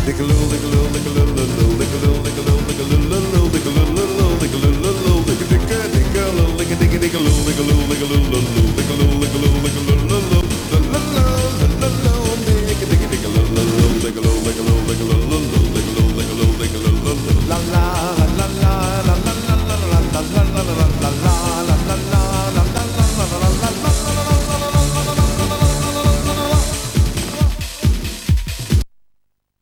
Lick a little, lick a little, lick a little, lick a little, lick a little, lick a little, lick a little,